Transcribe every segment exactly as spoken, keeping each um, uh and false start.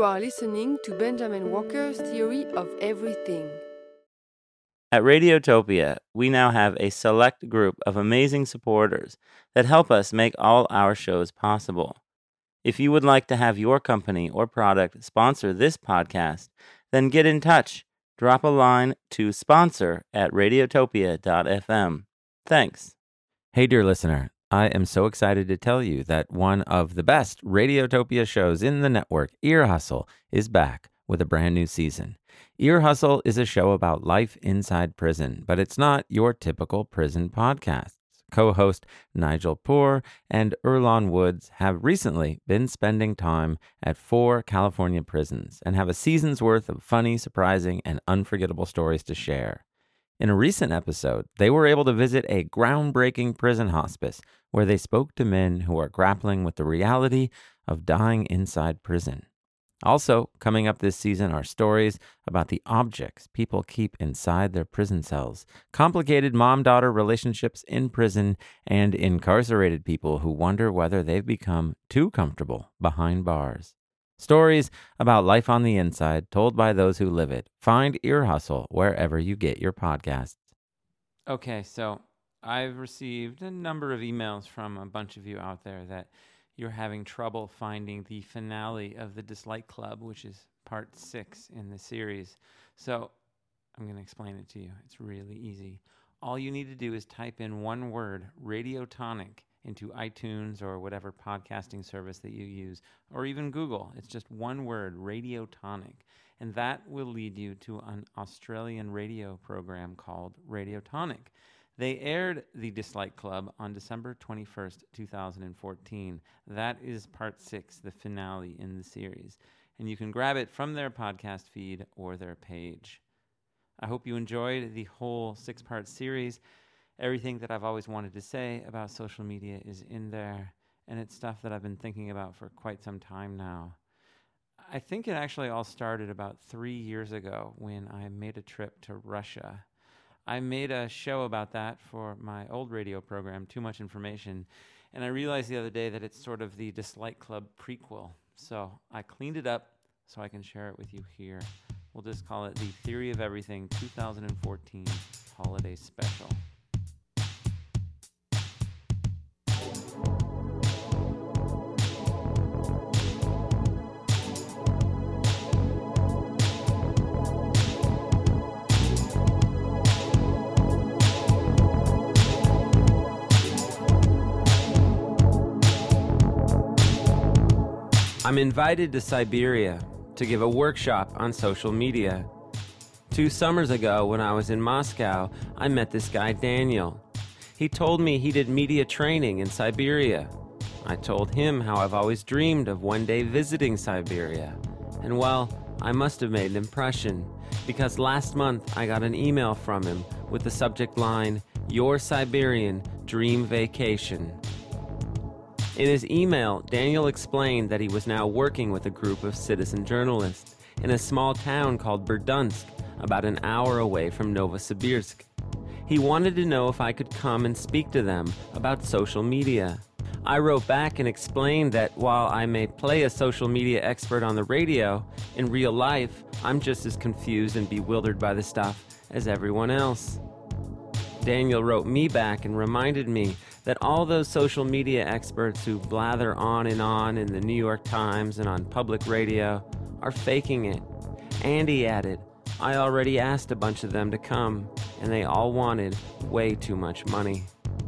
You are listening to Benjamin Walker's Theory of Everything. At Radiotopia, we now have a select group of amazing supporters that help us make all our shows possible. If you would like to have your company or product sponsor this podcast, then get in touch. Drop a line to sponsor at radiotopia dot f m. Thanks. Hey, dear listener, I am so excited to tell you that one of the best Radiotopia shows in the network, Ear Hustle, is back with a brand new season. Ear Hustle is a show about life inside prison, but it's not your typical prison podcast. Co-host Nigel Poor and Earlonne Woods have recently been spending time at four California prisons and have a season's worth of funny, surprising, and unforgettable stories to share. In a recent episode, they were able to visit a groundbreaking prison hospice where they spoke to men who are grappling with the reality of dying inside prison. Also, coming up this season are stories about the objects people keep inside their prison cells, complicated mom-daughter relationships in prison, and incarcerated people who wonder whether they've become too comfortable behind bars. Stories about life on the inside told by those who live it. Find Ear Hustle wherever you get your podcasts. Okay, so I've received a number of emails from a bunch of you out there that you're having trouble finding the finale of the Dislike Club, which is part six in the series. So I'm going to explain it to you. It's really easy. All you need to do is type in one word, Radiotonic, into iTunes or whatever podcasting service that you use, or even Google. It's just one word, Radiotonic. And that will lead you to an Australian radio program called Radiotonic. They aired the Dislike Club on December twenty-first, twenty fourteen. That is part six, the finale in the series. And you can grab it from their podcast feed or their page. I hope you enjoyed the whole six-part series. Everything that I've always wanted to say about social media is in there, and it's stuff that I've been thinking about for quite some time now. I think it actually all started about three years ago when I made a trip to Russia. I made a show about that for my old radio program, Too Much Information, and I realized the other day that it's sort of the Dislike Club prequel. So I cleaned it up so I can share it with you here. We'll just call it the Theory of Everything twenty fourteen Holiday Special. I'm invited to Siberia to give a workshop on social media. Two summers ago, when I was in Moscow, I met this guy, Daniel. He told me he did media training in Siberia. I told him how I've always dreamed of one day visiting Siberia. And well, I must have made an impression, because last month I got an email from him with the subject line, "Your Siberian Dream Vacation." In his email, Daniel explained that he was now working with a group of citizen journalists in a small town called Berdunsk, about an hour away from Novosibirsk. He wanted to know if I could come and speak to them about social media. I wrote back and explained that while I may play a social media expert on the radio, in real life, I'm just as confused and bewildered by the stuff as everyone else. Daniel wrote me back and reminded me that all those social media experts who blather on and on in the New York Times and on public radio are faking it. And he added, I already asked a bunch of them to come, and they all wanted way too much money.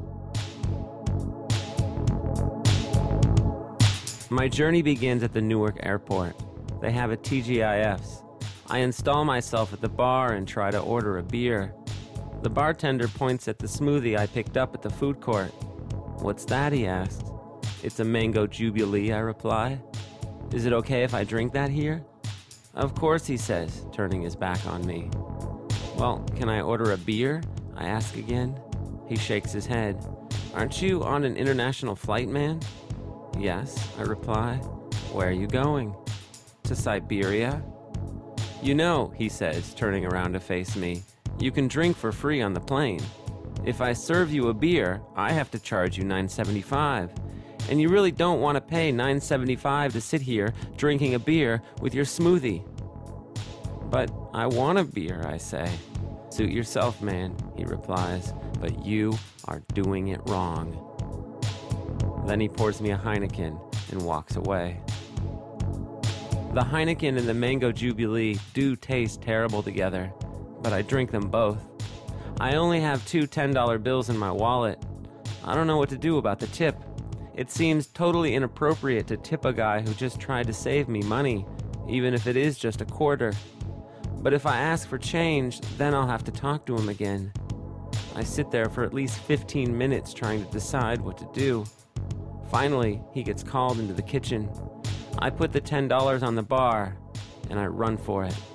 My journey begins at the Newark airport. They have a T G I Fs. I install myself at the bar and try to order a beer. The bartender points at the smoothie I picked up at the food court. What's that, he asks. It's a mango jubilee, I reply. Is it okay if I drink that here? Of course, he says, turning his back on me. Well, can I order a beer? I ask again. He shakes his head. Aren't you on an international flight, man? Yes, I reply. Where are you going? To Siberia. You know, he says, turning around to face me, you can drink for free on the plane. If I serve you a beer, I have to charge you nine dollars and seventy-five cents. And you really don't want to pay nine dollars and seventy-five cents to sit here drinking a beer with your smoothie. But I want a beer, I say. Suit yourself, man, he replies, but you are doing it wrong. Then he pours me a Heineken and walks away. The Heineken and the Mango Jubilee do taste terrible together, but I drink them both. I only have two ten dollar bills in my wallet. I don't know what to do about the tip. It seems totally inappropriate to tip a guy who just tried to save me money, even if it is just a quarter. But if I ask for change, then I'll have to talk to him again. I sit there for at least fifteen minutes trying to decide what to do. Finally, he gets called into the kitchen. I put the ten dollars on the bar, and I run for it.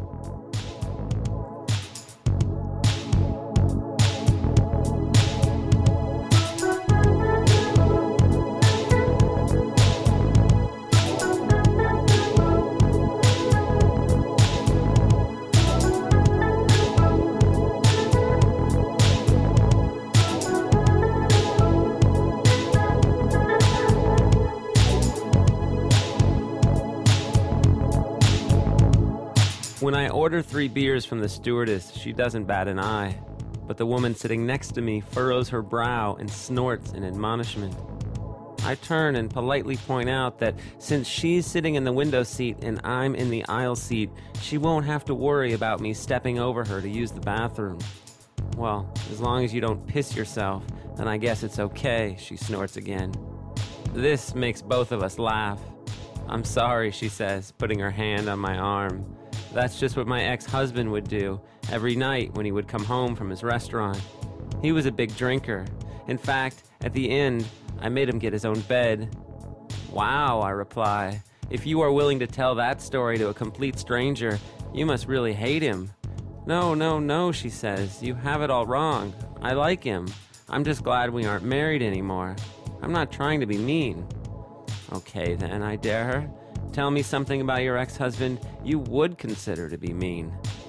When I order three beers from the stewardess, she doesn't bat an eye, but the woman sitting next to me furrows her brow and snorts in admonishment. I turn and politely point out that since she's sitting in the window seat and I'm in the aisle seat, she won't have to worry about me stepping over her to use the bathroom. Well, as long as you don't piss yourself, then I guess it's okay, she snorts again. This makes both of us laugh. I'm sorry, she says, putting her hand on my arm. That's just what my ex-husband would do every night when he would come home from his restaurant. He was a big drinker. In fact, at the end, I made him get his own bed. Wow, I reply. If you are willing to tell that story to a complete stranger, you must really hate him. No, no, no, she says. You have it all wrong. I like him. I'm just glad we aren't married anymore. I'm not trying to be mean. Okay, then, I dare her. Tell me something about your ex-husband you would consider to be mean.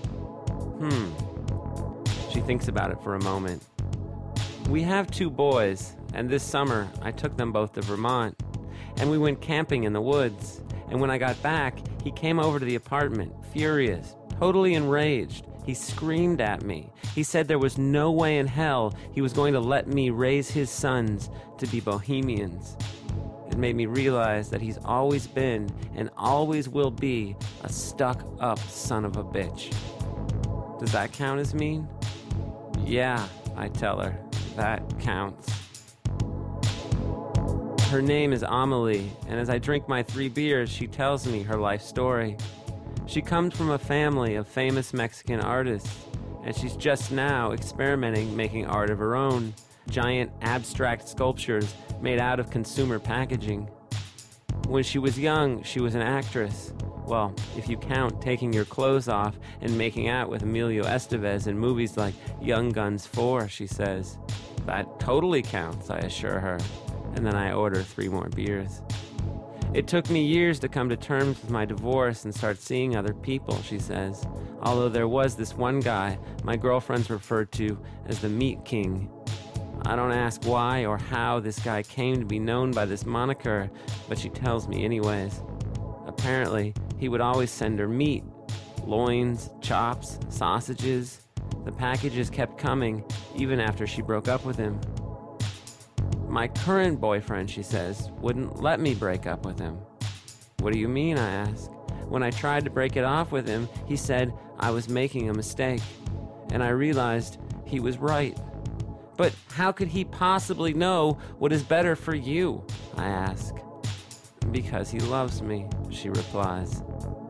Hmm. She thinks about it for a moment. We have two boys, and this summer I took them both to Vermont, and we went camping in the woods. And when I got back, he came over to the apartment, furious, totally enraged. He screamed at me. He said there was no way in hell he was going to let me raise his sons to be bohemians. It made me realize that he's always been and always will be a stuck-up son of a bitch. Does that count as mean? Yeah, I tell her. That counts. Her name is Amelie, and as I drink my three beers, she tells me her life story. She comes from a family of famous Mexican artists, and she's just now experimenting making art of her own. Giant abstract sculptures made out of consumer packaging. When she was young, she was an actress. Well, if you count taking your clothes off and making out with Emilio Estevez in movies like Young Guns four, she says. That totally counts, I assure her, and then I order three more beers. It took me years to come to terms with my divorce and start seeing other people, she says, although there was this one guy my girlfriends referred to as the Meat King. I don't ask why or how this guy came to be known by this moniker, but she tells me anyways. Apparently, he would always send her meat, loins, chops, sausages. The packages kept coming, even after she broke up with him. My current boyfriend, she says, wouldn't let me break up with him. What do you mean, I ask. When I tried to break it off with him, he said I was making a mistake, and I realized he was right. But how could he possibly know what is better for you, I ask. Because he loves me, she replies.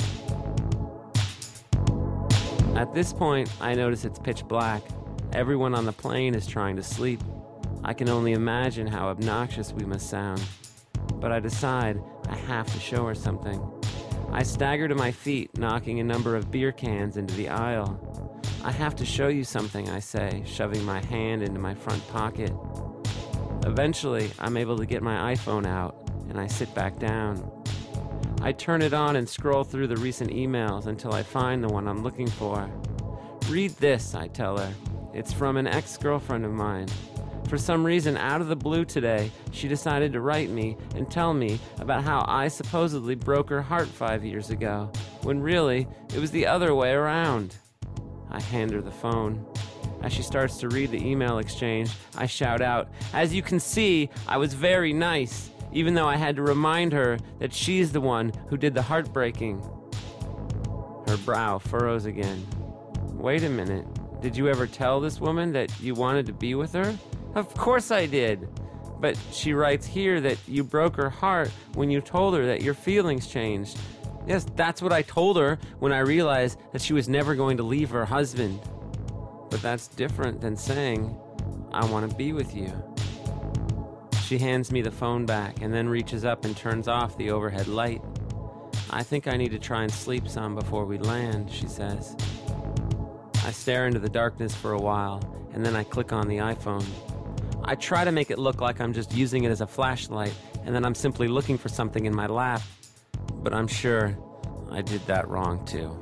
At this point, I notice it's pitch black. Everyone on the plane is trying to sleep. I can only imagine how obnoxious we must sound. But I decide I have to show her something. I stagger to my feet, knocking a number of beer cans into the aisle. I have to show you something, I say, shoving my hand into my front pocket. Eventually, I'm able to get my iPhone out, and I sit back down. I turn it on and scroll through the recent emails until I find the one I'm looking for. Read this, I tell her. It's from an ex-girlfriend of mine. For some reason, out of the blue today, she decided to write me and tell me about how I supposedly broke her heart five years ago, when really, it was the other way around. I hand her the phone. As she starts to read the email exchange, I shout out, "As you can see, I was very nice, even though I had to remind her that she's the one who did the heartbreaking." Her brow furrows again. "Wait a minute. Did you ever tell this woman that you wanted to be with her?" "Of course I did. But she writes here that you broke her heart when you told her that your feelings changed." "Yes, that's what I told her when I realized that she was never going to leave her husband." "But that's different than saying, 'I want to be with you.'" She hands me the phone back and then reaches up and turns off the overhead light. "I think I need to try and sleep some before we land," she says. I stare into the darkness for a while, and then I click on the iPhone. I try to make it look like I'm just using it as a flashlight, and that I'm simply looking for something in my lap. But I'm sure I did that wrong too.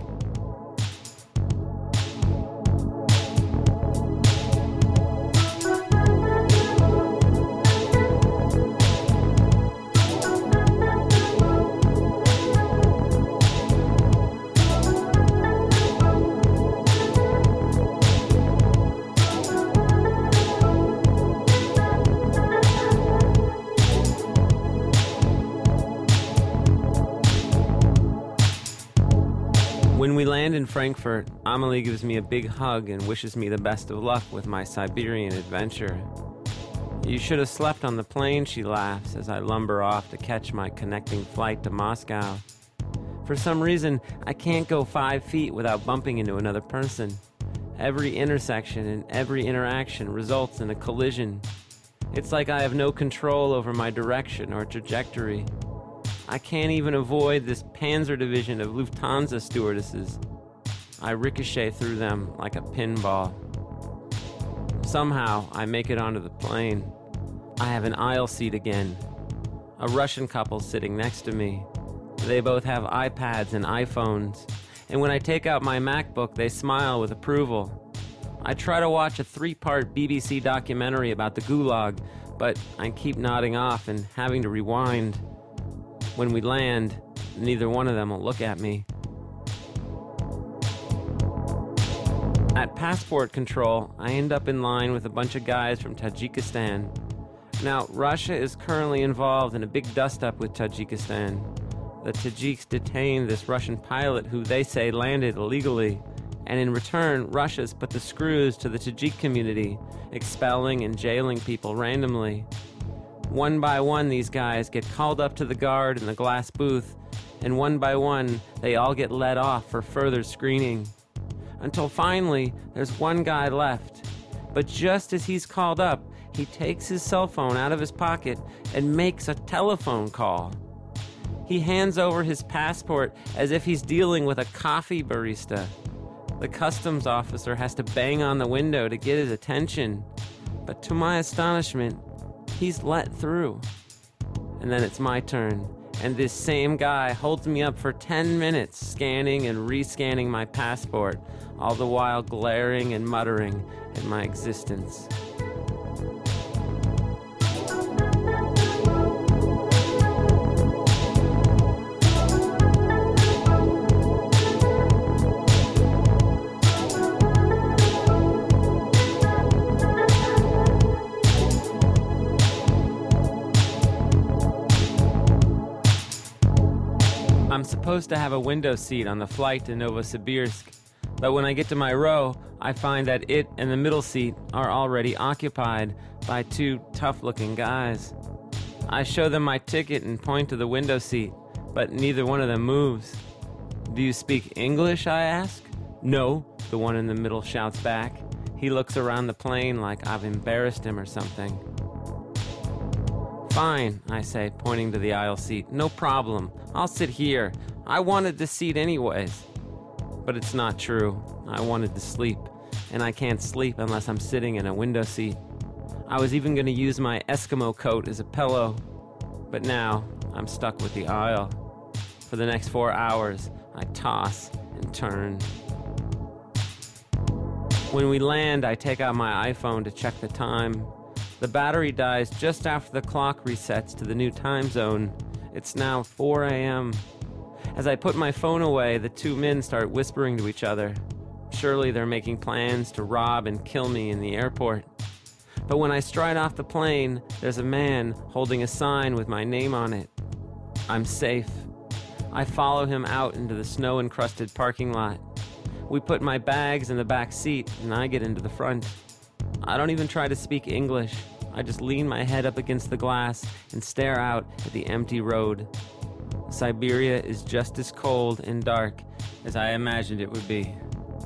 When we land in Frankfurt, Amelie gives me a big hug and wishes me the best of luck with my Siberian adventure. "You should have slept on the plane," she laughs as I lumber off to catch my connecting flight to Moscow. For some reason, I can't go five feet without bumping into another person. Every intersection and every interaction results in a collision. It's like I have no control over my direction or trajectory. I can't even avoid this Panzer Division of Lufthansa stewardesses. I ricochet through them like a pinball. Somehow, I make it onto the plane. I have an aisle seat again. A Russian couple sitting next to me. They both have iPads and iPhones, and when I take out my MacBook, they smile with approval. I try to watch a three-part B B C documentary about the Gulag, but I keep nodding off and having to rewind. When we land, neither one of them will look at me. At passport control, I end up in line with a bunch of guys from Tajikistan. Now, Russia is currently involved in a big dust-up with Tajikistan. The Tajiks detained this Russian pilot who they say landed illegally, and in return, Russia's put the screws to the Tajik community, expelling and jailing people randomly. One by one, these guys get called up to the guard in the glass booth, and one by one, they all get let off for further screening. Until finally, there's one guy left. But just as he's called up, he takes his cell phone out of his pocket and makes a telephone call. He hands over his passport as if he's dealing with a coffee barista. The customs officer has to bang on the window to get his attention. But to my astonishment, he's let through. And then it's my turn, and this same guy holds me up for ten minutes, scanning and rescanning my passport, all the while glaring and muttering at my existence. I'm supposed to have a window seat on the flight to Novosibirsk, but when I get to my row, I find that it and the middle seat are already occupied by two tough-looking guys. I show them my ticket and point to the window seat, but neither one of them moves. "Do you speak English?" I ask. "No," the one in the middle shouts back. He looks around the plane like I've embarrassed him or something. "Fine," I say, pointing to the aisle seat. "No problem. I'll sit here. I wanted this seat anyways." But it's not true. I wanted to sleep, and I can't sleep unless I'm sitting in a window seat. I was even going to use my Eskimo coat as a pillow. But now, I'm stuck with the aisle. For the next four hours, I toss and turn. When we land, I take out my iPhone to check the time. The battery dies just after the clock resets to the new time zone. It's now four a.m. As I put my phone away, the two men start whispering to each other. Surely they're making plans to rob and kill me in the airport. But when I stride off the plane, there's a man holding a sign with my name on it. I'm safe. I follow him out into the snow-encrusted parking lot. We put my bags in the back seat, and I get into the front. I don't even try to speak English. I just lean my head up against the glass and stare out at the empty road. Siberia is just as cold and dark as I imagined it would be.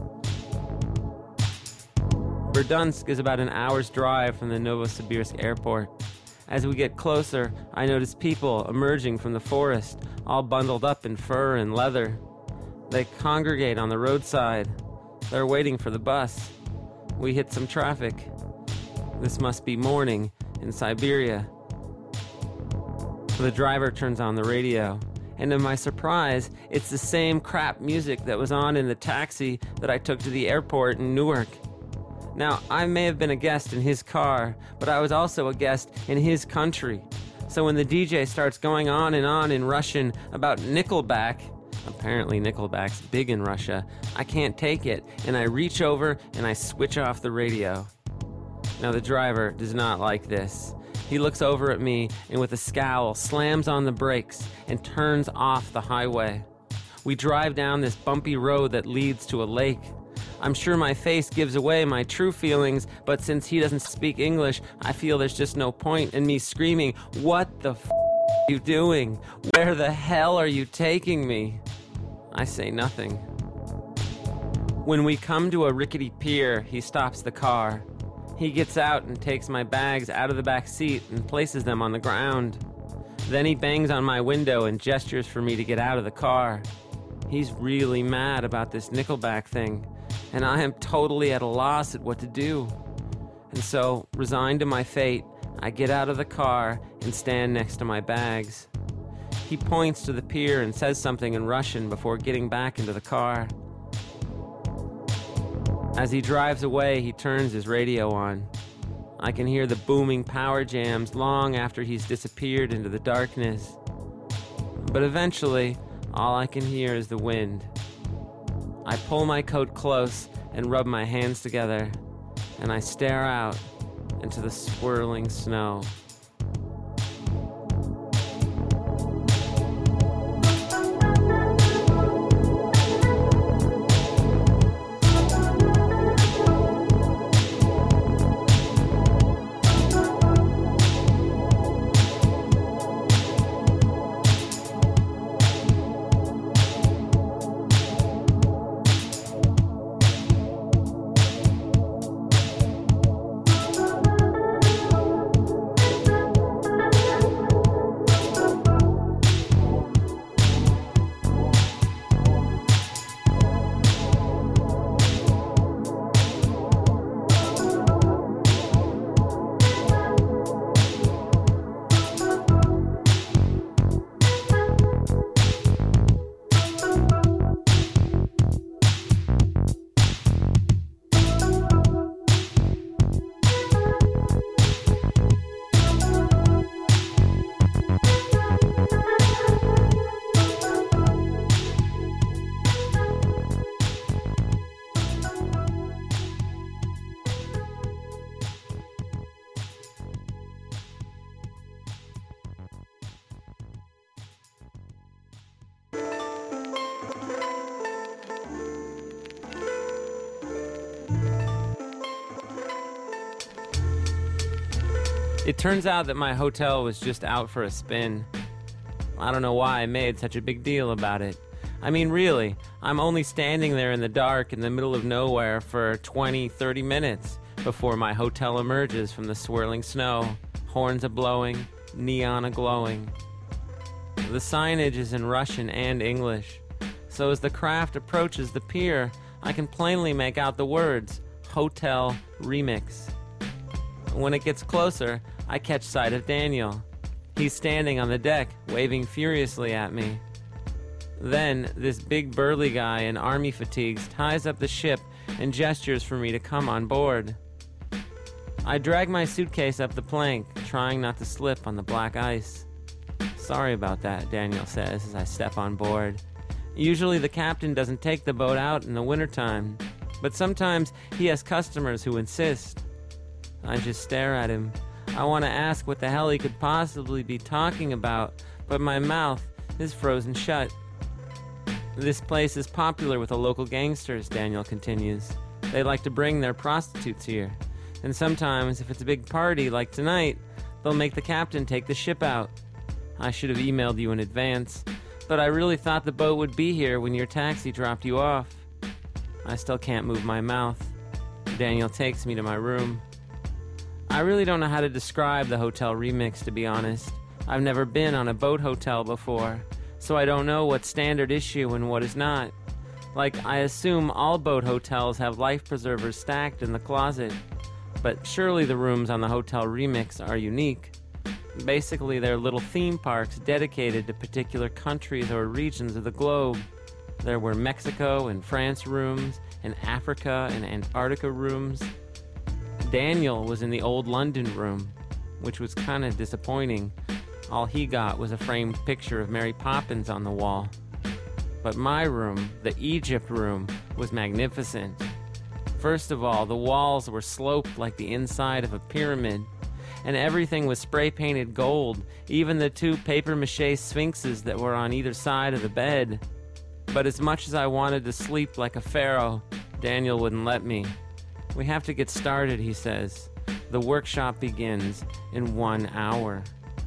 Berdyansk is about an hour's drive from the Novosibirsk airport. As we get closer, I notice people emerging from the forest, all bundled up in fur and leather. They congregate on the roadside. They're waiting for the bus. We hit some traffic. This must be morning in Siberia. The driver turns on the radio, and to my surprise, it's the same crap music that was on in the taxi that I took to the airport in Newark. Now, I may have been a guest in his car, but I was also a guest in his country. So when the D J starts going on and on in Russian about Nickelback, apparently Nickelback's big in Russia, I can't take it, and I reach over and I switch off the radio. Now, the driver does not like this. He looks over at me and with a scowl slams on the brakes and turns off the highway. We drive down this bumpy road that leads to a lake. I'm sure my face gives away my true feelings, but since he doesn't speak English, I feel there's just no point in me screaming, "What the f*** are you doing? Where the hell are you taking me?" I say nothing. When we come to a rickety pier, he stops the car. He gets out and takes my bags out of the back seat and places them on the ground. Then he bangs on my window and gestures for me to get out of the car. He's really mad about this Nickelback thing, and I am totally at a loss at what to do. And so, resigned to my fate, I get out of the car and stand next to my bags. He points to the pier and says something in Russian before getting back into the car. As he drives away, he turns his radio on. I can hear the booming power jams long after he's disappeared into the darkness. But eventually, all I can hear is the wind. I pull my coat close and rub my hands together, and I stare out into the swirling snow. It turns out that my hotel was just out for a spin. I don't know why I made such a big deal about it. I mean, really, I'm only standing there in the dark in the middle of nowhere for twenty, thirty minutes before my hotel emerges from the swirling snow, horns a-blowing, neon a-glowing. The signage is in Russian and English, so as the craft approaches the pier, I can plainly make out the words, Hotel Remix. When it gets closer, I catch sight of Daniel. He's standing on the deck, waving furiously at me. Then, this big burly guy in army fatigues ties up the ship and gestures for me to come on board. I drag my suitcase up the plank, trying not to slip on the black ice. Sorry about that, Daniel says as I step on board. Usually the captain doesn't take the boat out in the wintertime, but sometimes he has customers who insist. I just stare at him. I want to ask what the hell he could possibly be talking about, but my mouth is frozen shut. This place is popular with the local gangsters, Daniel continues. They like to bring their prostitutes here. And sometimes, if it's a big party like tonight, they'll make the captain take the ship out. I should have emailed you in advance, but I really thought the boat would be here when your taxi dropped you off. I still can't move my mouth. Daniel takes me to my room. I really don't know how to describe the Hotel Remix, to be honest. I've never been on a boat hotel before, so I don't know what's standard issue and what is not. Like, I assume all boat hotels have life preservers stacked in the closet, but surely the rooms on the Hotel Remix are unique. Basically, they're little theme parks dedicated to particular countries or regions of the globe. There were Mexico and France rooms, and Africa and Antarctica rooms. Daniel was in the old London room, which was kind of disappointing. All he got was a framed picture of Mary Poppins on the wall. But my room, the Egypt room, was magnificent. First of all, the walls were sloped like the inside of a pyramid, and everything was spray-painted gold, even the two papier-mâché sphinxes that were on either side of the bed. But as much as I wanted to sleep like a pharaoh, Daniel wouldn't let me. We have to get started, he says. The workshop begins in one hour.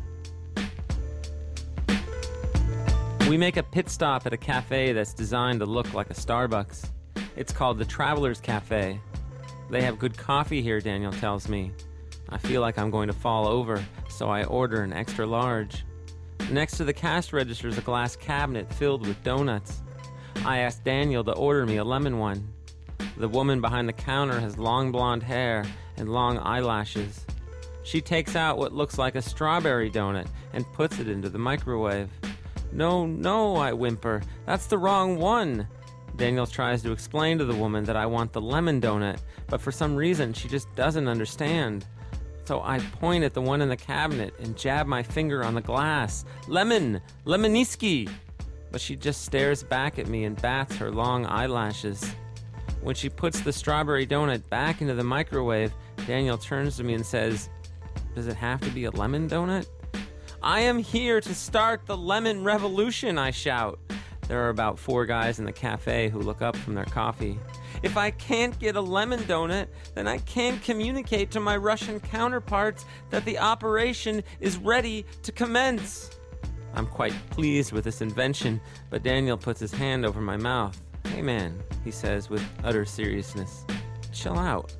We make a pit stop at a cafe that's designed to look like a Starbucks. It's called the Traveler's Cafe. They have good coffee here, Daniel tells me. I feel like I'm going to fall over, so I order an extra large. Next to the cash register is a glass cabinet filled with donuts. I ask Daniel to order me a lemon one. The woman behind the counter has long blonde hair and long eyelashes. She takes out what looks like a strawberry donut and puts it into the microwave. No, no, I whimper. That's the wrong one. Daniel tries to explain to the woman that I want the lemon donut, but for some reason she just doesn't understand. So I point at the one in the cabinet and jab my finger on the glass. Lemon! Lemoniski! But she just stares back at me and bats her long eyelashes. When she puts the strawberry donut back into the microwave, Daniel turns to me and says, "Does it have to be a lemon donut?" "I am here to start the lemon revolution," I shout. There are about four guys in the cafe who look up from their coffee. If I can't get a lemon donut, then I can't communicate to my Russian counterparts that the operation is ready to commence. I'm quite pleased with this invention, but Daniel puts his hand over my mouth. "Hey man," he says with utter seriousness, "chill out."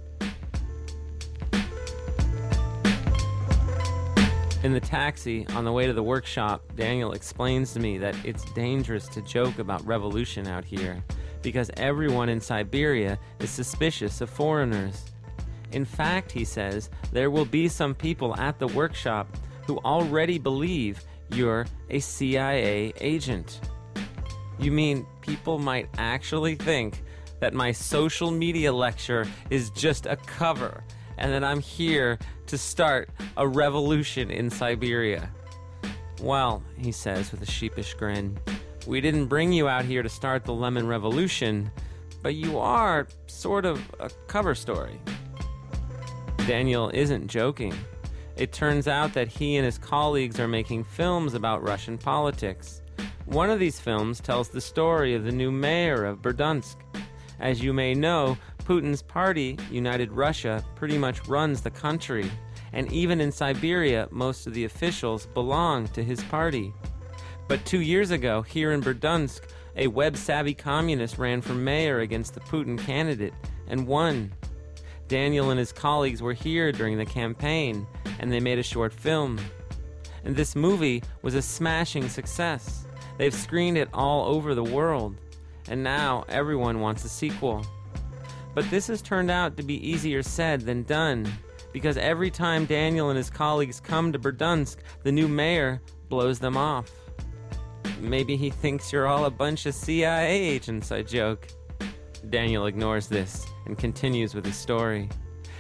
In the taxi, on the way to the workshop, Daniel explains to me that it's dangerous to joke about revolution out here because everyone in Siberia is suspicious of foreigners. In fact, he says, there will be some people at the workshop who already believe you're a C I A agent. You mean people might actually think that my social media lecture is just a cover and that I'm here to start a revolution in Siberia? Well, he says with a sheepish grin, we didn't bring you out here to start the lemon revolution, but you are sort of a cover story. Daniel isn't joking. It turns out that he and his colleagues are making films about Russian politics. One of these films tells the story of the new mayor of Berdyansk. As you may know, Putin's party, United Russia, pretty much runs the country. And even in Siberia, most of the officials belong to his party. But two years ago, here in Berdyansk, a web-savvy communist ran for mayor against the Putin candidate and won. Daniel and his colleagues were here during the campaign, and they made a short film. And this movie was a smashing success. They've screened it all over the world, and now everyone wants a sequel. But this has turned out to be easier said than done, because every time Daniel and his colleagues come to Berdyansk, the new mayor blows them off. Maybe he thinks you're all a bunch of C I A agents, I joke. Daniel ignores this and continues with his story.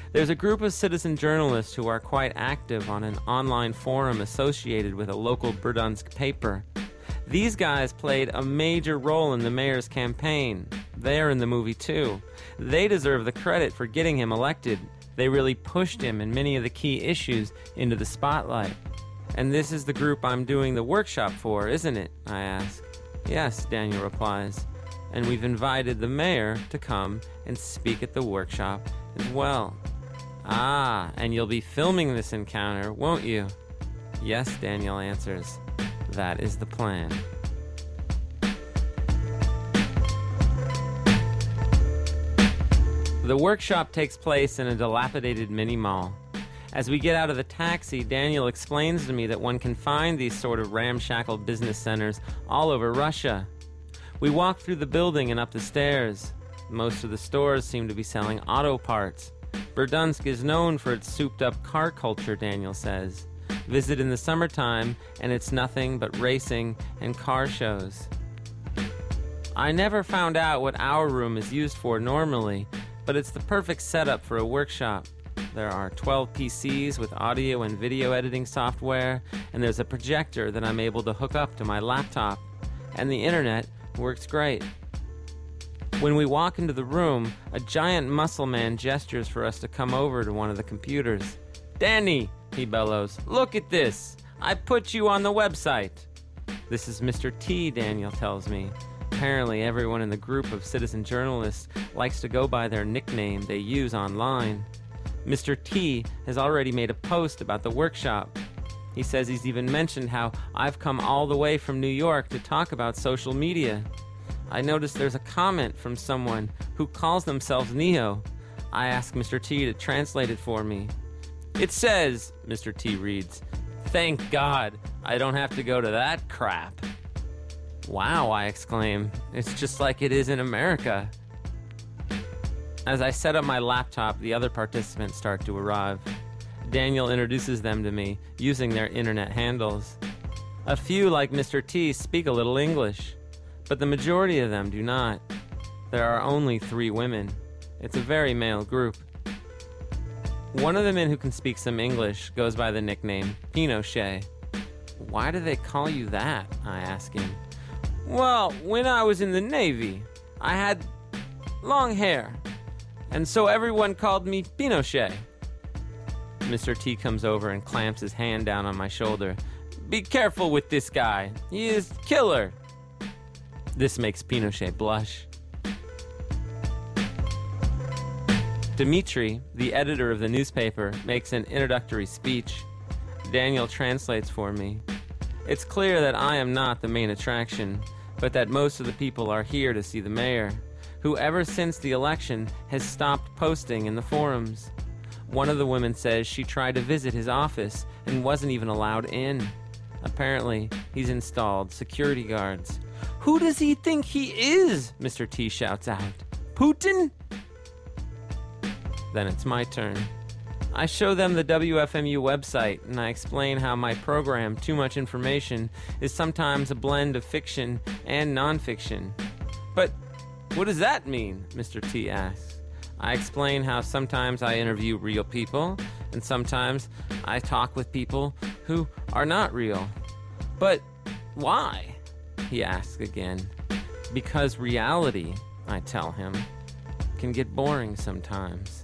There's a group of citizen journalists who are quite active on an online forum associated with a local Berdunsk paper. These guys played a major role in the mayor's campaign. They're in the movie too. They deserve the credit for getting him elected. They really pushed him and many of the key issues into the spotlight. And this is the group I'm doing the workshop for, isn't it? I ask. Yes, Daniel replies. And we've invited the mayor to come and speak at the workshop as well. Ah, and you'll be filming this encounter, won't you? Yes, Daniel answers. That is the plan. The workshop takes place in a dilapidated mini-mall. As we get out of the taxi, Daniel explains to me that one can find these sort of ramshackle business centers all over Russia. We walk through the building and up the stairs. Most of the stores seem to be selling auto parts. Berdunsk is known for its souped-up car culture, Daniel says. Visit in the summertime, and it's nothing but racing and car shows. I never found out what our room is used for normally, but it's the perfect setup for a workshop. There are twelve P Cs with audio and video editing software, and there's a projector that I'm able to hook up to my laptop. And the internet works great. When we walk into the room, a giant muscle man gestures for us to come over to one of the computers. Danny, he bellows, look at this. I put you on the website. This is Mister T, Daniel tells me. Apparently everyone in the group of citizen journalists likes to go by their nickname they use online. Mister T has already made a post about the workshop. He says he's even mentioned how I've come all the way from New York to talk about social media. I notice there's a comment from someone who calls themselves Neo. I ask Mister T to translate it for me. It says, Mister T reads, "Thank God I don't have to go to that crap." Wow, I exclaim. It's just like it is in America. As I set up my laptop, the other participants start to arrive. Daniel introduces them to me, using their internet handles. A few, like Mister T, speak a little English, but the majority of them do not. There are only three women. It's a very male group. One of the men who can speak some English goes by the nickname Pinochet. Why do they call you that? I ask him. Well, when I was in the Navy, I had long hair, and so everyone called me Pinochet. Mister T comes over and clamps his hand down on my shoulder. Be careful with this guy. He is killer. This makes Pinochet blush. Dmitry, the editor of the newspaper, makes an introductory speech. Daniel translates for me. It's clear that I am not the main attraction, but that most of the people are here to see the mayor, who ever since the election has stopped posting in the forums. One of the women says she tried to visit his office and wasn't even allowed in. Apparently, he's installed security guards. Who does he think he is? Mister T shouts out. Putin? Then it's my turn. I show them the W F M U website, and I explain how my program, Too Much Information, is sometimes a blend of fiction and nonfiction. But what does that mean? Mister T asks. I explain how sometimes I interview real people, and sometimes I talk with people who are not real. But why? He asks again. Because reality, I tell him, can get boring sometimes.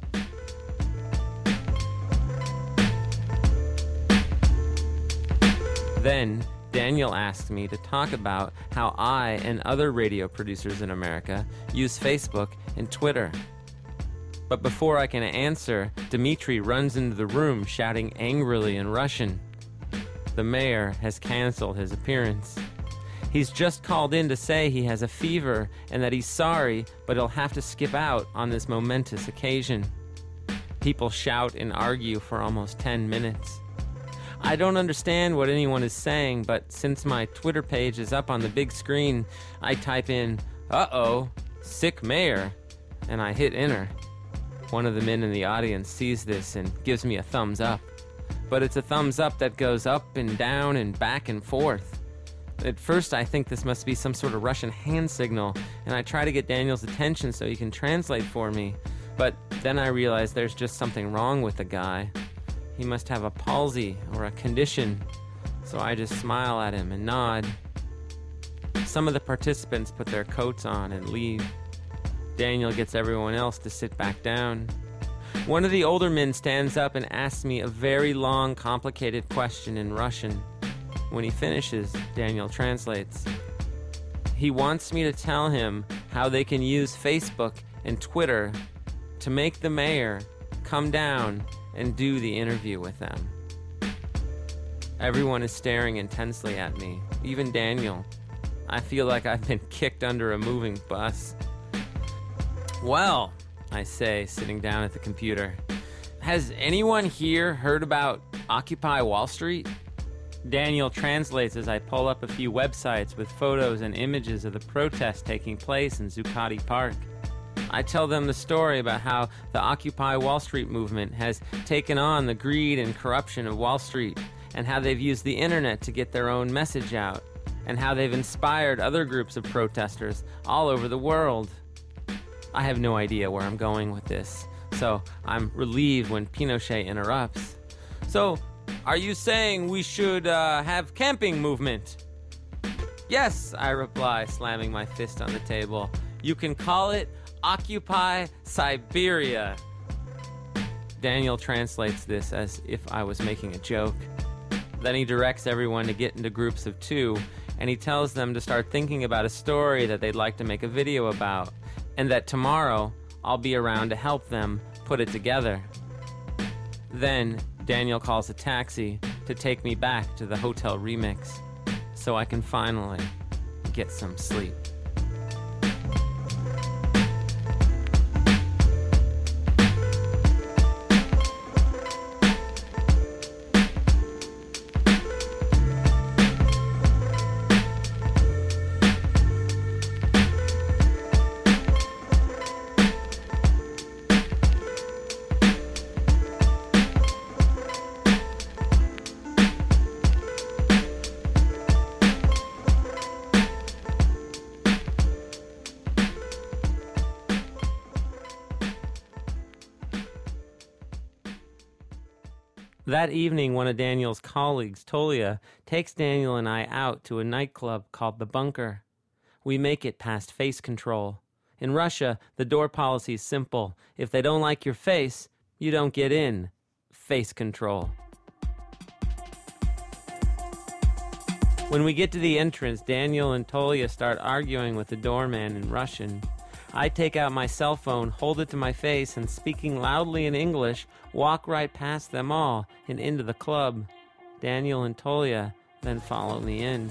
Then, Daniel asked me to talk about how I and other radio producers in America use Facebook and Twitter. But before I can answer, Dmitry runs into the room shouting angrily in Russian. The mayor has canceled his appearance. He's just called in to say he has a fever and that he's sorry, but he'll have to skip out on this momentous occasion. People shout and argue for almost ten minutes. I don't understand what anyone is saying, but since my Twitter page is up on the big screen, I type in, uh-oh, sick mayor, and I hit enter. One of the men in the audience sees this and gives me a thumbs up. But it's a thumbs up that goes up and down and back and forth. At first I think this must be some sort of Russian hand signal, and I try to get Daniel's attention so he can translate for me. But then I realized there's just something wrong with the guy. He must have a palsy or a condition. So I just smile at him and nod. Some of the participants put their coats on and leave. Daniel gets everyone else to sit back down. One of the older men stands up and asks me a very long, complicated question in Russian. When he finishes, Daniel translates. He wants me to tell him how they can use Facebook and Twitter to make the mayor come down and do the interview with them. Everyone is staring intensely at me, even Daniel. I feel like I've been kicked under a moving bus. Well, I say, sitting down at the computer, has anyone here heard about Occupy Wall Street? Daniel translates as I pull up a few websites with photos and images of the protests taking place in Zuccotti Park. I tell them the story about how the Occupy Wall Street movement has taken on the greed and corruption of Wall Street, and how they've used the internet to get their own message out, and how they've inspired other groups of protesters all over the world. I have no idea where I'm going with this, so I'm relieved when Pinochet interrupts. So, are you saying we should uh, have camping movement? Yes, I reply, slamming my fist on the table. You can call it Occupy Siberia. Daniel translates this as if I was making a joke. Then he directs everyone to get into groups of two, and he tells them to start thinking about a story that they'd like to make a video about, and that tomorrow I'll be around to help them put it together. Then Daniel calls a taxi to take me back to the Hotel Remix so I can finally get some sleep. That evening, one of Daniel's colleagues, Tolia, takes Daniel and I out to a nightclub called The Bunker. We make it past face control. In Russia, the door policy is simple. If they don't like your face, you don't get in. Face control. When we get to the entrance, Daniel and Tolia start arguing with the doorman in Russian. I take out my cell phone, hold it to my face, and speaking loudly in English, walk right past them all and into the club. Daniel and Tolia then follow me in.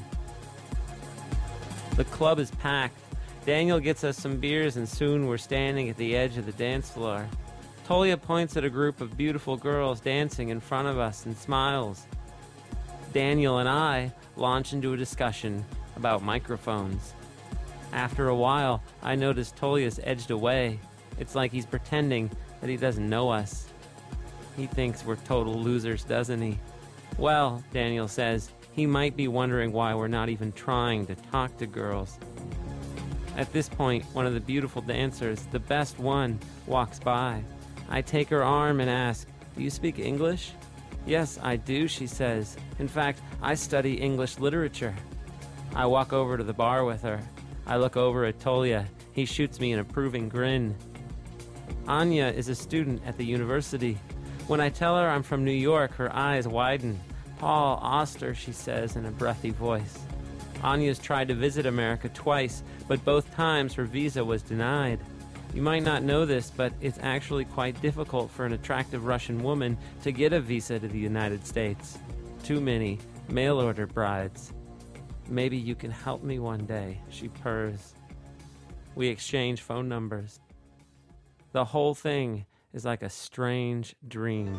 The club is packed. Daniel gets us some beers, and soon we're standing at the edge of the dance floor. Tolia points at a group of beautiful girls dancing in front of us and smiles. Daniel and I launch into a discussion about microphones. After a while, I notice Tolia's edged away. It's like he's pretending that he doesn't know us. He thinks we're total losers, doesn't he? Well, Daniel says, he might be wondering why we're not even trying to talk to girls. At this point, one of the beautiful dancers, the best one, walks by. I take her arm and ask, "Do you speak English?" "Yes, I do," she says. "In fact, I study English literature." I walk over to the bar with her. I look over at Tolia. He shoots me an approving grin. Anya is a student at the university. When I tell her I'm from New York, her eyes widen. "Paul Auster," she says in a breathy voice. Anya's tried to visit America twice, but both times her visa was denied. You might not know this, but it's actually quite difficult for an attractive Russian woman to get a visa to the United States. Too many mail-order brides. "Maybe you can help me one day," she purrs. We exchange phone numbers. The whole thing is like a strange dream.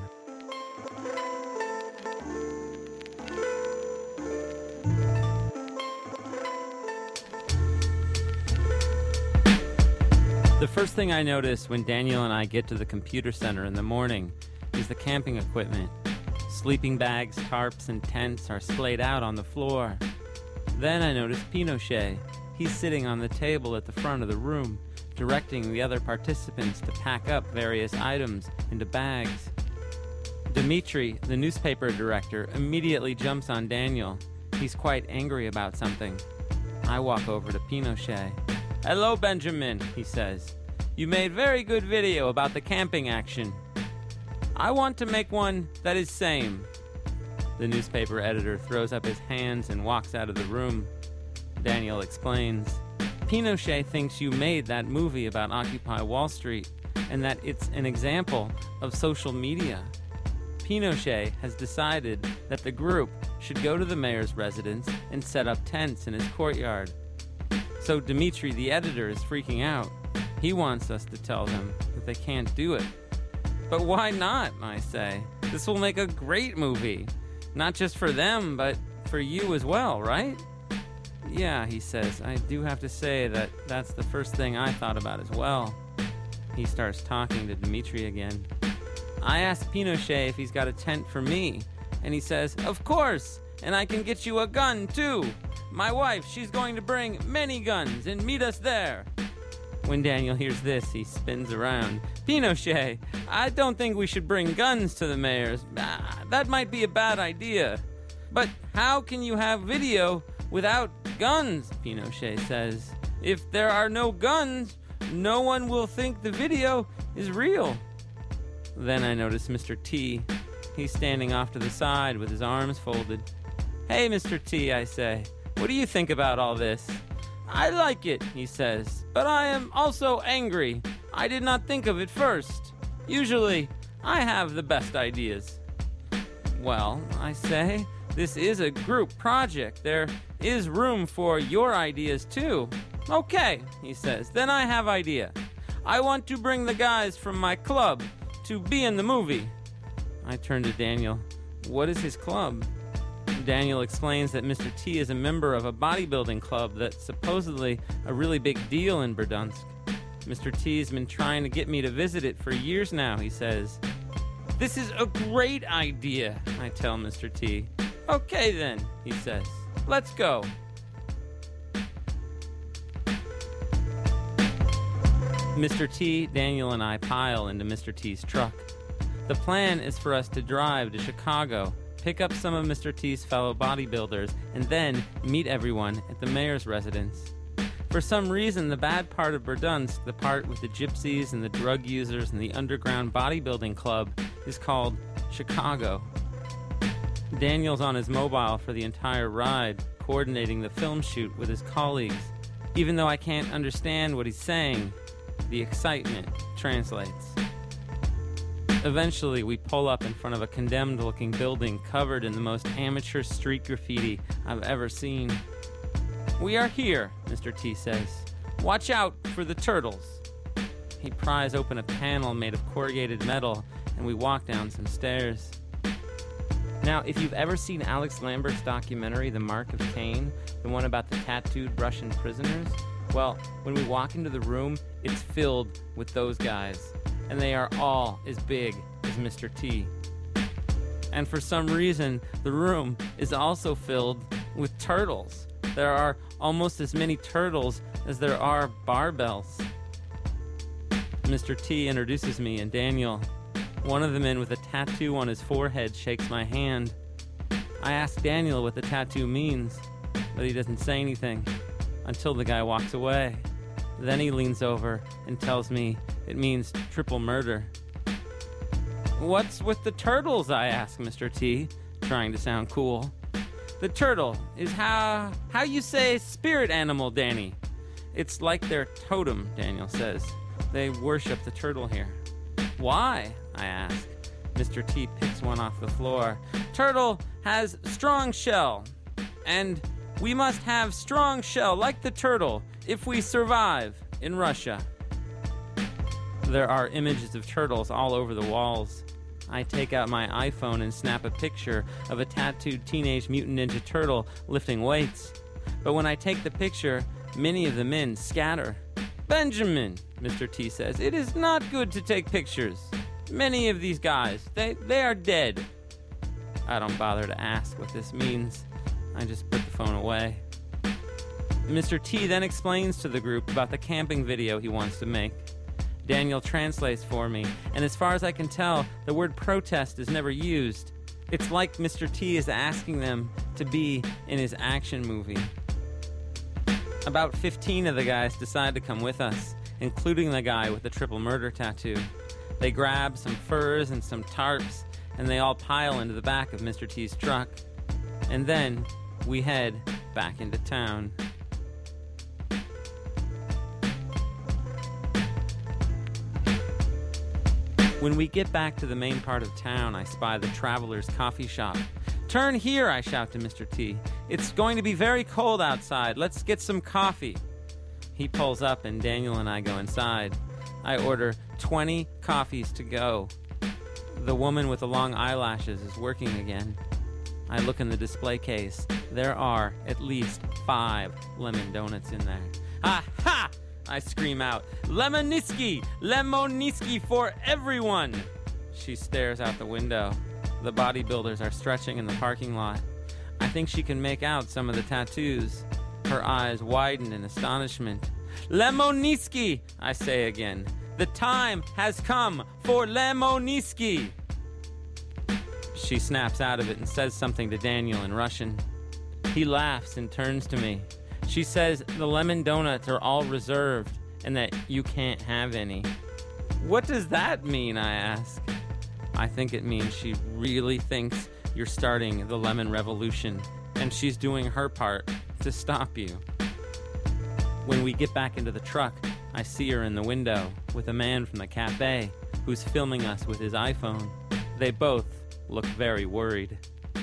The first thing I notice when Daniel and I get to the computer center in the morning is the camping equipment. Sleeping bags, tarps, and tents are splayed out on the floor. Then I notice Pinochet. He's sitting on the table at the front of the room, directing the other participants to pack up various items into bags. Dmitri, the newspaper director, immediately jumps on Daniel. He's quite angry about something. I walk over to Pinochet. "Hello, Benjamin," he says. "You made very good video about the camping action. I want to make one that is same." The newspaper editor throws up his hands and walks out of the room. Daniel explains. "Pinochet thinks you made that movie about Occupy Wall Street and that it's an example of social media. Pinochet has decided that the group should go to the mayor's residence and set up tents in his courtyard. So Dmitri, the editor, is freaking out. He wants us to tell them that they can't do it." "But why not?" I say. "This will make a great movie. Not just for them, but for you as well, right?" "Yeah," he says, "I do have to say that that's the first thing I thought about as well." He starts talking to Dmitri again. I ask Pinochet if he's got a tent for me, and he says, "Of course, and I can get you a gun too. My wife, she's going to bring many guns and meet us there." When Daniel hears this, he spins around. "Pinochet, I don't think we should bring guns to the mayor's. Ah, that might be a bad idea." "But how can you have video without guns?" Pinochet says. "If there are no guns, no one will think the video is real." Then I notice Mister T. He's standing off to the side with his arms folded. "Hey, Mister T," I say, "what do you think about all this?" "I like it," he says, "but I am also angry. I did not think of it first. Usually, I have the best ideas." "Well," I say, "this is a group project. There is room for your ideas too." "Okay," he says, "then I have idea. I want to bring the guys from my club to be in the movie." I turn to Daniel. "What is his club?" Daniel explains that Mister T is a member of a bodybuilding club that's supposedly a really big deal in Berdunsk. Mister T's been trying to get me to visit it for years now, he says. "This is a great idea," I tell Mister T. "Okay then," he says. "Let's go." Mister T, Daniel, and I pile into Mister T's truck. The plan is for us to drive to Chicago, pick up some of Mister T's fellow bodybuilders, and then meet everyone at the mayor's residence. For some reason, the bad part of Berdunsk, the part with the gypsies and the drug users and the underground bodybuilding club, is called Chicago. Daniel's on his mobile for the entire ride, coordinating the film shoot with his colleagues. Even though I can't understand what he's saying, the excitement translates. Eventually, we pull up in front of a condemned-looking building covered in the most amateur street graffiti I've ever seen. "We are here," Mister T says. "Watch out for the turtles." He pries open a panel made of corrugated metal, and we walk down some stairs. Now, if you've ever seen Alex Lambert's documentary, The Mark of Cain, the one about the tattooed Russian prisoners, well, when we walk into the room, it's filled with those guys, and they are all as big as Mister T. And for some reason, the room is also filled with turtles. There are almost as many turtles as there are barbells. Mister T introduces me and Daniel. One of the men with a tattoo on his forehead shakes my hand. I ask Daniel what the tattoo means, but he doesn't say anything until the guy walks away. Then he leans over and tells me it means triple murder. "What's with the turtles?" I ask Mister T, trying to sound cool. "The turtle is how how you say spirit animal, Danny. It's like their totem," Daniel says. "They worship the turtle here." "Why?" I ask. Mister T picks one off the floor. "Turtle has strong shell, and we must have strong shell like the turtle if we survive in Russia." There are images of turtles all over the walls. I take out my iPhone and snap a picture of a tattooed Teenage Mutant Ninja Turtle lifting weights. But when I take the picture, many of the men scatter. "Benjamin," Mister T says, "it is not good to take pictures. Many of these guys, they, they are dead." I don't bother to ask what this means. I just put the phone away. Mister T then explains to the group about the camping video he wants to make. Daniel translates for me, and as far as I can tell, the word protest is never used. It's like Mister T is asking them to be in his action movie. About fifteen of the guys decide to come with us, including the guy with the triple murder tattoo. They grab some furs and some tarps, and they all pile into the back of Mister T's truck. And then we head back into town. When we get back to the main part of town, I spy the Traveler's Coffee Shop. "Turn here," I shout to Mister T. "It's going to be very cold outside. Let's get some coffee." He pulls up and Daniel and I go inside. I order twenty coffees to go. The woman with the long eyelashes is working again. I look in the display case. There are at least five lemon donuts in there. "Ha ha!" I scream out, "Lemoniski! Lemoniski for everyone!" She stares out the window. The bodybuilders are stretching in the parking lot. I think she can make out some of the tattoos. Her eyes widen in astonishment. "Lemoniski!" I say again. "The time has come for Lemoniski!" She snaps out of it and says something to Daniel in Russian. He laughs and turns to me. She says the lemon donuts are all reserved and that you can't have any. "What does that mean?" I ask. I think it means she really thinks you're starting the lemon revolution and she's doing her part to stop you. When we get back into the truck, I see her in the window with a man from the cafe who's filming us with his iPhone. They both look very worried.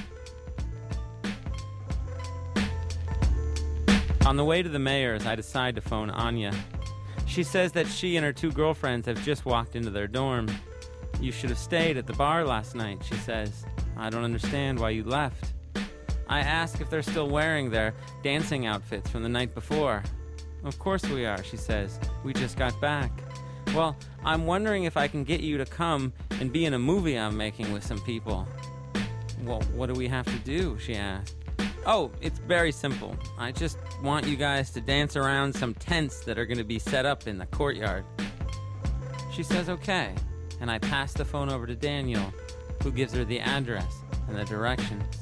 On the way to the mayor's, I decide to phone Anya. She says that she and her two girlfriends have just walked into their dorm. "You should have stayed at the bar last night," she says. "I don't understand why you left." I ask if they're still wearing their dancing outfits from the night before. "Of course we are," she says. "We just got back." "Well, I'm wondering if I can get you to come and be in a movie I'm making with some people." "Well, what do we have to do?" she asked. "Oh, it's very simple. I just want you guys to dance around some tents that are going to be set up in the courtyard." She says okay, and I pass the phone over to Daniel, who gives her the address and the directions.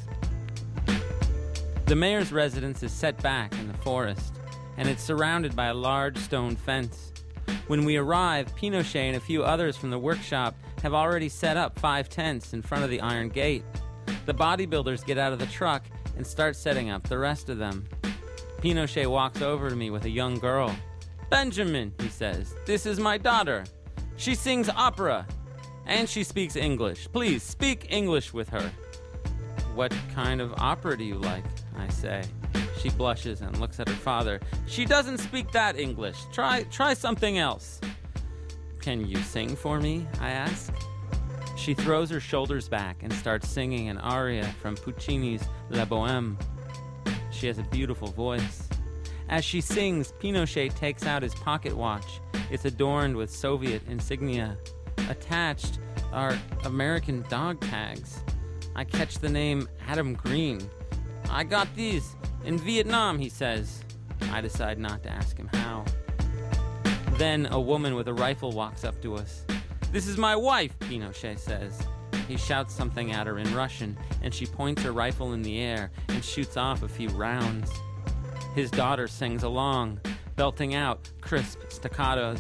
The mayor's residence is set back in the forest, and it's surrounded by a large stone fence. When we arrive, Pinochet and a few others from the workshop have already set up five tents in front of the iron gate. The bodybuilders get out of the truck and start setting up the rest of them. Pinochet walks over to me with a young girl. "Benjamin," he says, "this is my daughter. She sings opera, and she speaks English. Please, speak English with her." "What kind of opera do you like?" I say. She blushes and looks at her father. "She doesn't speak that English. Try, try something else." "Can you sing for me?" I ask. She throws her shoulders back and starts singing an aria from Puccini's La Bohème. She has a beautiful voice. As she sings, Pinochet takes out his pocket watch. It's adorned with Soviet insignia. Attached are American dog tags. I catch the name Adam Green. "I got these in Vietnam," he says. I decide not to ask him how. Then a woman with a rifle walks up to us. "This is my wife," Pinochet says. He shouts something at her in Russian, and she points her rifle in the air and shoots off a few rounds. His daughter sings along, belting out crisp staccatos.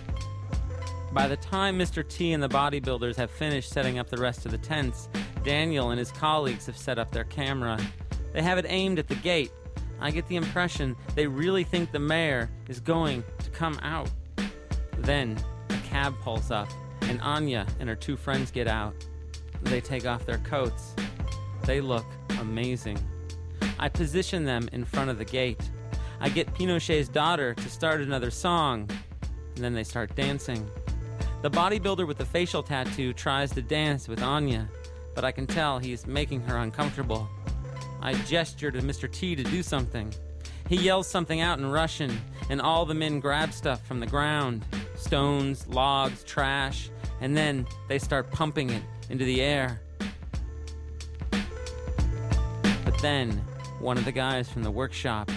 By the time Mister T and the bodybuilders have finished setting up the rest of the tents, Daniel and his colleagues have set up their camera. They have it aimed at the gate. I get the impression they really think the mayor is going to come out. Then a cab pulls up, and Anya and her two friends get out. They take off their coats. They look amazing. I position them in front of the gate. I get Pinochet's daughter to start another song, and then they start dancing. The bodybuilder with the facial tattoo tries to dance with Anya, but I can tell he's making her uncomfortable. I gesture to Mister T to do something. He yells something out in Russian, and all the men grab stuff from the ground. Stones, logs, trash, and then they start pumping it into the air. But then, one of the guys from the workshop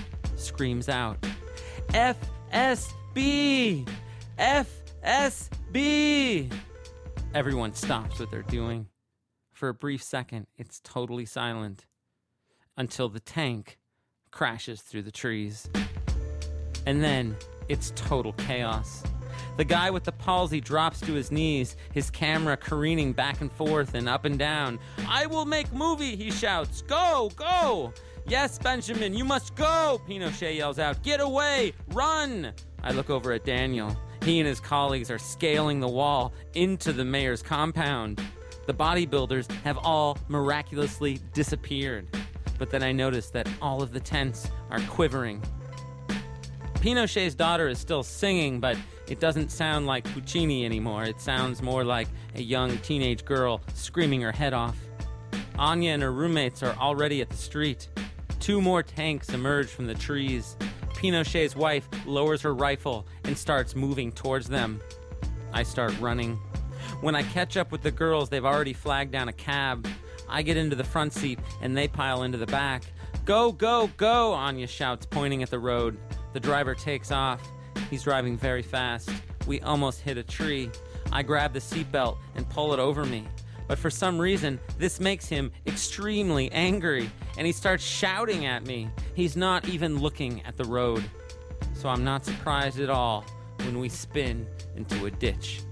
screams out, F S B! F S B! Everyone stops what they're doing. For a brief second, it's totally silent, until the tank crashes through the trees. And then it's total chaos. The guy with the palsy drops to his knees, his camera careening back and forth and up and down. I will make movie, he shouts. Go, go! Yes, Benjamin, you must go, Pinochet yells out. Get away, run! I look over at Daniel. He and his colleagues are scaling the wall into the mayor's compound. The bodybuilders have all miraculously disappeared. But then I notice that all of the tents are quivering. Pinochet's daughter is still singing, but it doesn't sound like Puccini anymore. It sounds more like a young teenage girl screaming her head off. Anya and her roommates are already at the street. Two more tanks emerge from the trees. Pinochet's wife lowers her rifle and starts moving towards them. I start running. When I catch up with the girls, they've already flagged down a cab. I get into the front seat and they pile into the back. Go, go, go, Anya shouts, pointing at the road. The driver takes off. He's driving very fast. We almost hit a tree. I grab the seatbelt and pull it over me. But for some reason, this makes him extremely angry, and he starts shouting at me. He's not even looking at the road. So I'm not surprised at all when we spin into a ditch.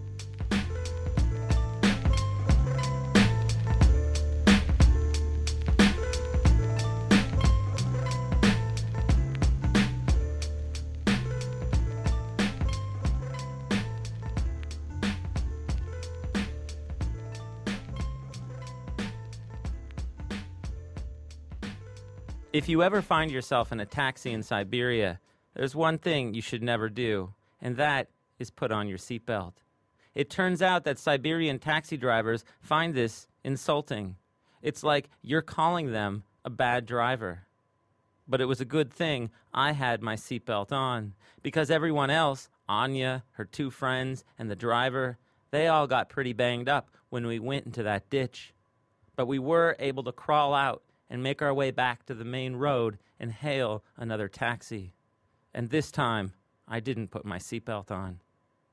If you ever find yourself in a taxi in Siberia, there's one thing you should never do, and that is put on your seatbelt. It turns out that Siberian taxi drivers find this insulting. It's like you're calling them a bad driver. But it was a good thing I had my seatbelt on, because everyone else, Anya, her two friends, and the driver, they all got pretty banged up when we went into that ditch. But we were able to crawl out and make our way back to the main road and hail another taxi. And this time, I didn't put my seatbelt on.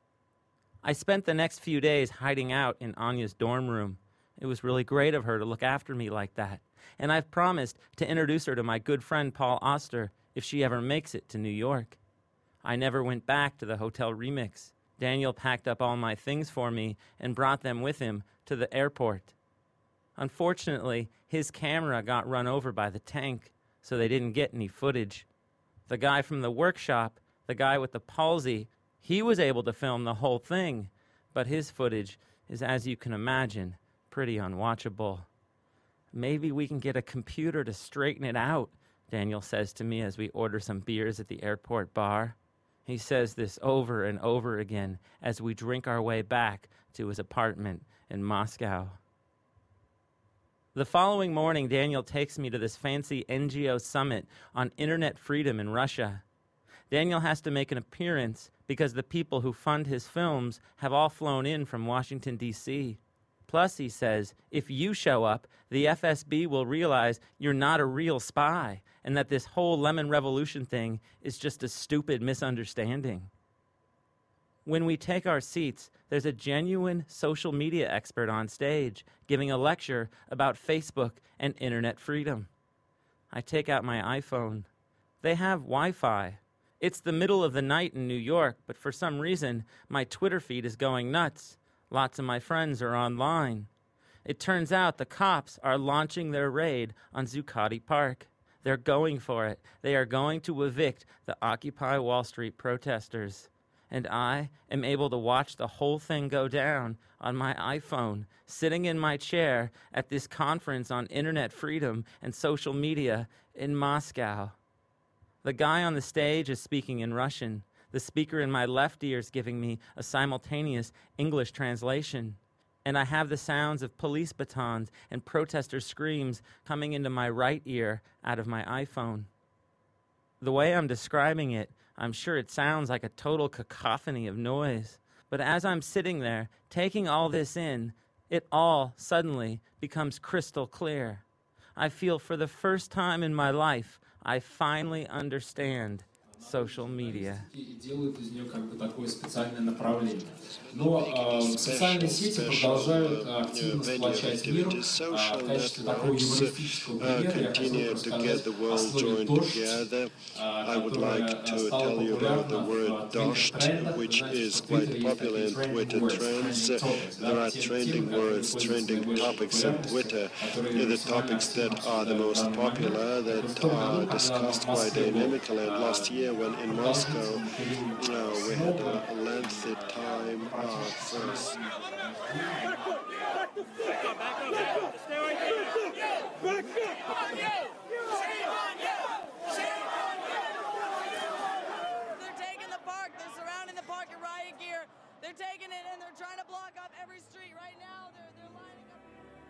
I spent the next few days hiding out in Anya's dorm room. It was really great of her to look after me like that. And I've promised to introduce her to my good friend Paul Auster if she ever makes it to New York. I never went back to the Hotel Remix. Daniel packed up all my things for me and brought them with him to the airport. Unfortunately, his camera got run over by the tank, so they didn't get any footage. The guy from the workshop, the guy with the palsy, he was able to film the whole thing, but his footage is, as you can imagine, pretty unwatchable. Maybe we can get a computer to straighten it out, Daniel says to me as we order some beers at the airport bar. He says this over and over again as we drink our way back to his apartment in Moscow. The following morning, Daniel takes me to this fancy N G O summit on internet freedom in Russia. Daniel has to make an appearance because the people who fund his films have all flown in from Washington, D C Plus, he says, if you show up, the F S B will realize you're not a real spy and that this whole Lemon Revolution thing is just a stupid misunderstanding. When we take our seats, there's a genuine social media expert on stage giving a lecture about Facebook and internet freedom. I take out my iPhone. They have Wi-Fi. It's the middle of the night in New York, but for some reason, my Twitter feed is going nuts. Lots of my friends are online. It turns out the cops are launching their raid on Zuccotti Park. They're going for it. They are going to evict the Occupy Wall Street protesters. And I am able to watch the whole thing go down on my iPhone, sitting in my chair at this conference on internet freedom and social media in Moscow. The guy on the stage is speaking in Russian. The speaker in my left ear is giving me a simultaneous English translation. And I have the sounds of police batons and protester screams coming into my right ear out of my iPhone. The way I'm describing it, I'm sure it sounds like a total cacophony of noise. But as I'm sitting there, taking all this in, it all suddenly becomes crystal clear. I feel for the first time in my life, I finally understand social media. И делают из нее как бы такое специальное направление. Но э, социальные сети продолжают активно сплочать мир. Э, в качестве такого юмористического примера я хотел бы рассказать о слове «дождь», э, которое стало популярно в Twitter-трендах. which is quite popular in Twitter trends. There are trending words, trending topics in Twitter. The topics that are the most popular, that are discussed quite dynamically. And last year, when in Moscow, uh, we had a lengthy time uh, first. They're taking the park. They're surrounding the park in riot gear. They're taking it and they're trying to block up every street right now. They're, they're lining up.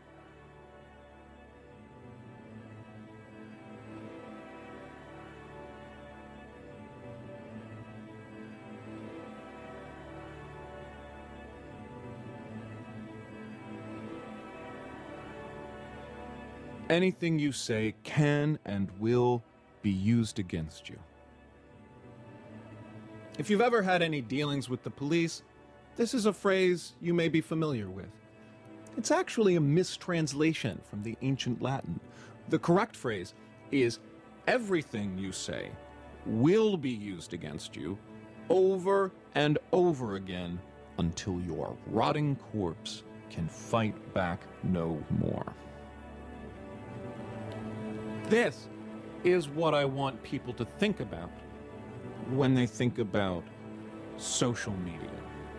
Anything you say can and will be used against you. If you've ever had any dealings with the police, this is a phrase you may be familiar with. It's actually a mistranslation from the ancient Latin. The correct phrase is, everything you say will be used against you over and over again until your rotting corpse can fight back no more. This is what I want people to think about when they think about social media.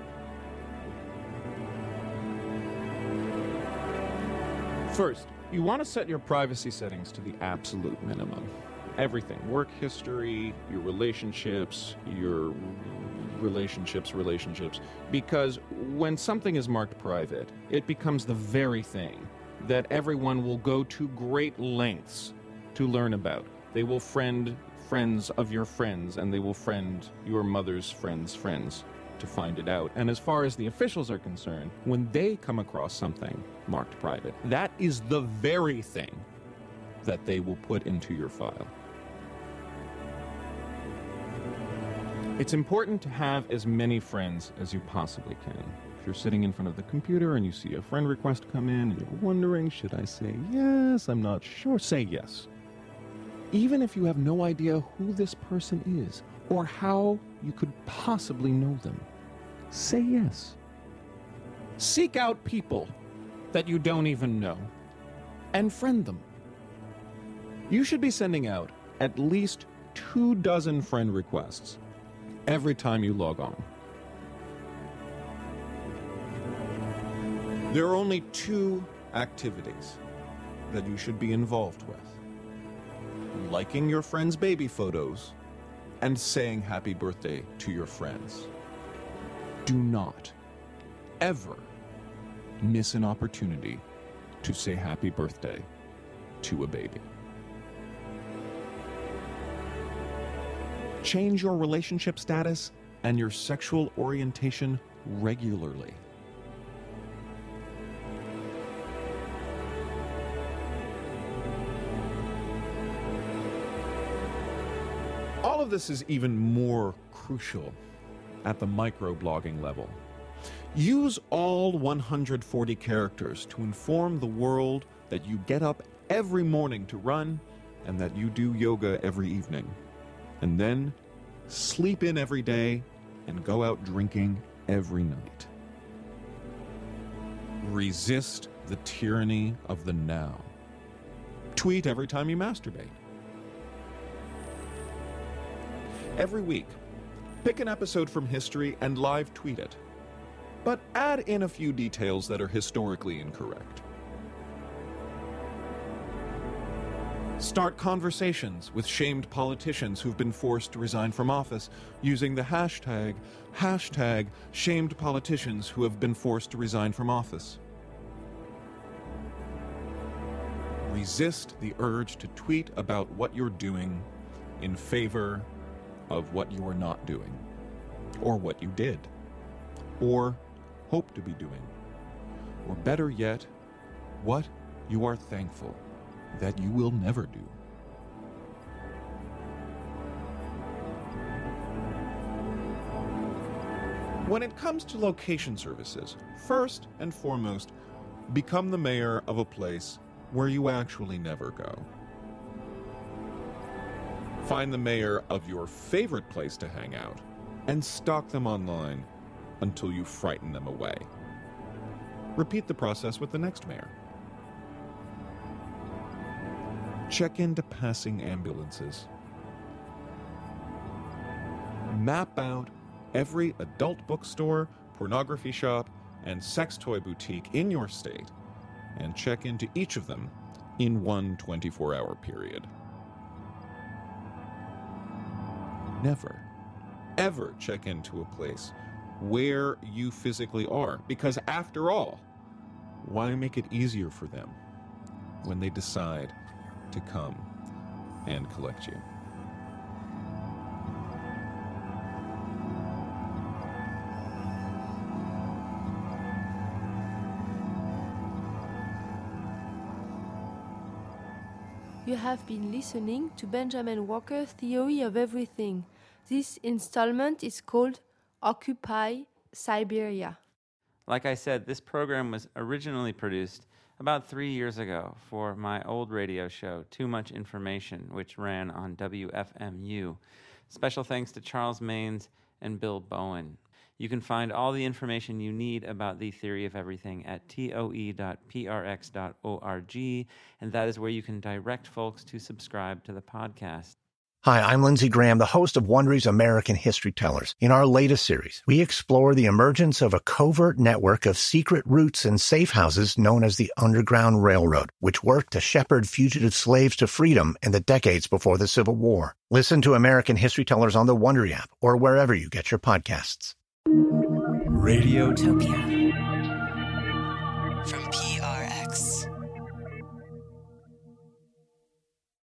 First, you want to set your privacy settings to the absolute minimum. Everything, work history, your relationships, your relationships, relationships. Because when something is marked private, it becomes the very thing that everyone will go to great lengths to learn about. They will friend friends of your friends, and they will friend your mother's friends' friends to find it out. And as far as the officials are concerned, when they come across something marked private, that is the very thing that they will put into your file. It's important to have as many friends as you possibly can. If you're sitting in front of the computer and you see a friend request come in and you're wondering, should I say yes? I'm not sure. Say yes. Even if you have no idea who this person is or how you could possibly know them, say yes. Seek out people that you don't even know and friend them. You should be sending out at least two dozen friend requests every time you log on. There are only two activities that you should be involved with: liking your friends' baby photos and saying happy birthday to your friends. Do not ever miss an opportunity to say happy birthday to a baby. Change your relationship status and your sexual orientation regularly. All of this is even more crucial at the microblogging level. Use all one hundred forty characters to inform the world that you get up every morning to run and that you do yoga every evening. And then sleep in every day and go out drinking every night. Resist the tyranny of the now. Tweet every time you masturbate. Every week, pick an episode from history and live tweet it, but add in a few details that are historically incorrect. Start conversations with shamed politicians who've been forced to resign from office using the hashtag, hashtag shamed politicians who have been forced to resign from office. Resist the urge to tweet about what you're doing in favor of what you are not doing, or what you did, or hope to be doing, or better yet, what you are thankful that you will never do. When it comes to location services, first and foremost, become the mayor of a place where you actually never go. Find the mayor of your favorite place to hang out and stalk them online until you frighten them away. Repeat the process with the next mayor. Check into passing ambulances. Map out every adult bookstore, pornography shop, and sex toy boutique in your state, and check into each of them in one twenty-four hour period. Never, ever check into a place where you physically are, because after all, why make it easier for them when they decide to come and collect you? You have been listening to Benjamin Walker's Theory of Everything. This installment is called Occupy Siberia. Like I said, this program was originally produced about three years ago for my old radio show, Too Much Information, which ran on W F M U. Special thanks to Charles Maines and Bill Bowen. You can find all the information you need about the Theory of Everything at T O E dot P R X dot org, and that is where you can direct folks to subscribe to the podcast. Hi, I'm Lindsey Graham, the host of Wondery's American History Tellers. In our latest series, we explore the emergence of a covert network of secret routes and safe houses known as the Underground Railroad, which worked to shepherd fugitive slaves to freedom in the decades before the Civil War. Listen to American History Tellers on the Wondery app or wherever you get your podcasts. Radiotopia from P